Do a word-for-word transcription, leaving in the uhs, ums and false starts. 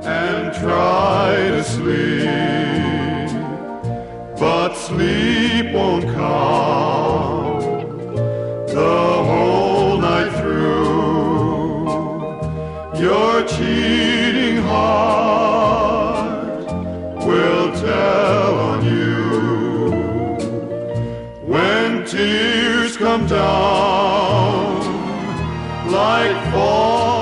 and try to sleep, but sleep won't come the whole night through. Your cheating heart will tell on you when tears come down like fall